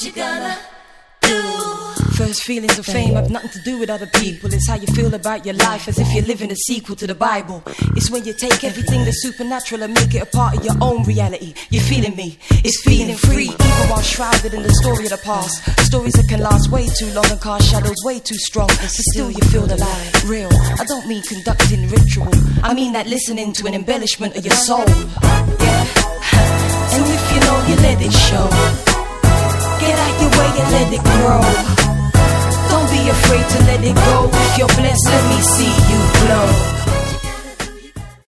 you gonna do? First feelings of fame have nothing to do with other people. It's how you feel about your life, as if you're living a sequel to the Bible. It's when you take everything that's supernatural and make it a part of your own reality. You're feeling me, it's feeling free, even while shrouded in the story of the past. Stories that can last way too long and cast shadows way too strong, but still you feel the light real. I don't mean conducting ritual, I mean that listening to an embellishment of your soul. Yeah. And if you know, you let it show.